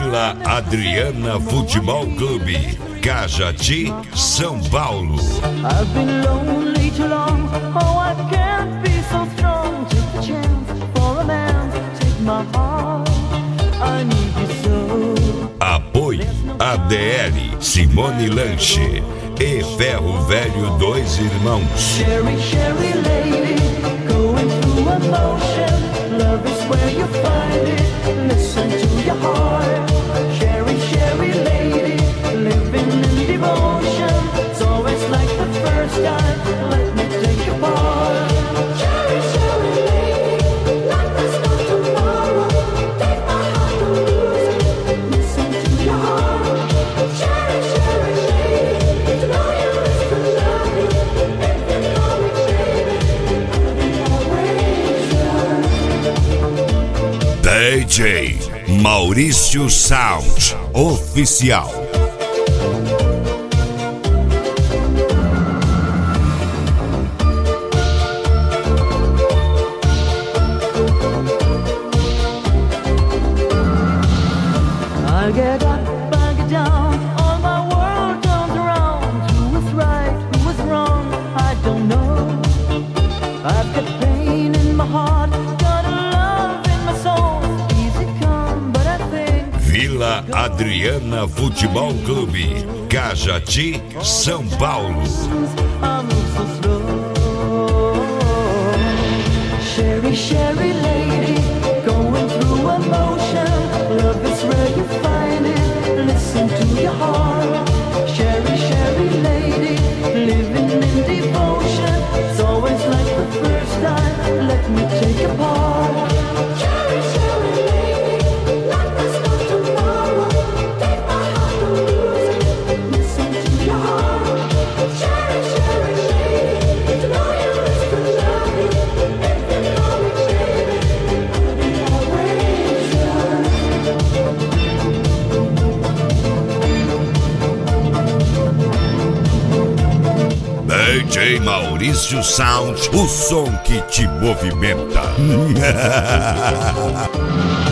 Vila Adriana Futebol Clube, Cajati, São Paulo. I've been lonely too long. Oh, I can't be so strong. Take the chance for a man. Take my heart. I need you so. Apoio ADL, Simone Lanche e Ferro Velho Dois Irmãos. Sherry, Sherry lady, going through emotion. Love is where you find it. Listen to your heart. Sherry, Sherry lady, living in devotion. It's always like the first time. Let me take your part. Sherry, Sherry lady, like there's no tomorrow. Take my heart to lose it. Listen to your heart. Sherry, Sherry lady, to know you is to love you. If you know me, baby, I'll be always yours. DJ Maurício Sound Oficial. I get up, I get down, all my world turns around. Who was right, who was wrong, I don't know. I've got pain in my heart, got a love in my soul. Easy come, but I think Vila Adriana Futebol Clube, Cajati, São Paulo. I move so slow. Sherry, Sherry lady, going through emotion. Love is where you find it. Listen to your heart. Sherry, Sherry lady, living in devotion. It's always like the first time. Let me take a part. Sherry, Sherry lady, like there's no tomorrow. Take my heart to lose it. Listen to your heart. Sherry, Sherry lady, to know you is to love you. If you know me, baby, I'll be always yours. DJ Maurício Sound, o som que te movimenta.